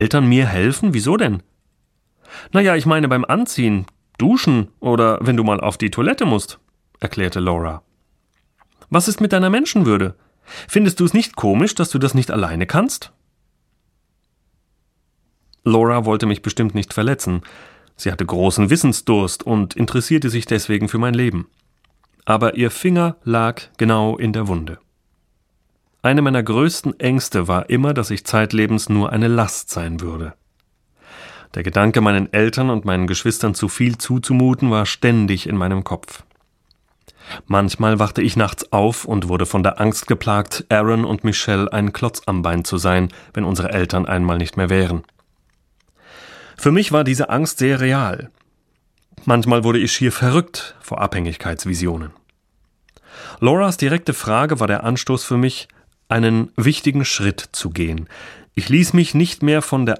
Eltern mir helfen? Wieso denn? Naja, ich meine beim Anziehen, Duschen oder wenn du mal auf die Toilette musst, erklärte Laura. Was ist mit deiner Menschenwürde? Findest du es nicht komisch, dass du das nicht alleine kannst? Laura wollte mich bestimmt nicht verletzen. Sie hatte großen Wissensdurst und interessierte sich deswegen für mein Leben. Aber ihr Finger lag genau in der Wunde. Eine meiner größten Ängste war immer, dass ich zeitlebens nur eine Last sein würde. Der Gedanke, meinen Eltern und meinen Geschwistern zu viel zuzumuten, war ständig in meinem Kopf. Manchmal wachte ich nachts auf und wurde von der Angst geplagt, Aaron und Michelle ein Klotz am Bein zu sein, wenn unsere Eltern einmal nicht mehr wären. Für mich war diese Angst sehr real. Manchmal wurde ich schier verrückt vor Abhängigkeitsvisionen. Lauras direkte Frage war der Anstoß für mich, einen wichtigen Schritt zu gehen. Ich ließ mich nicht mehr von der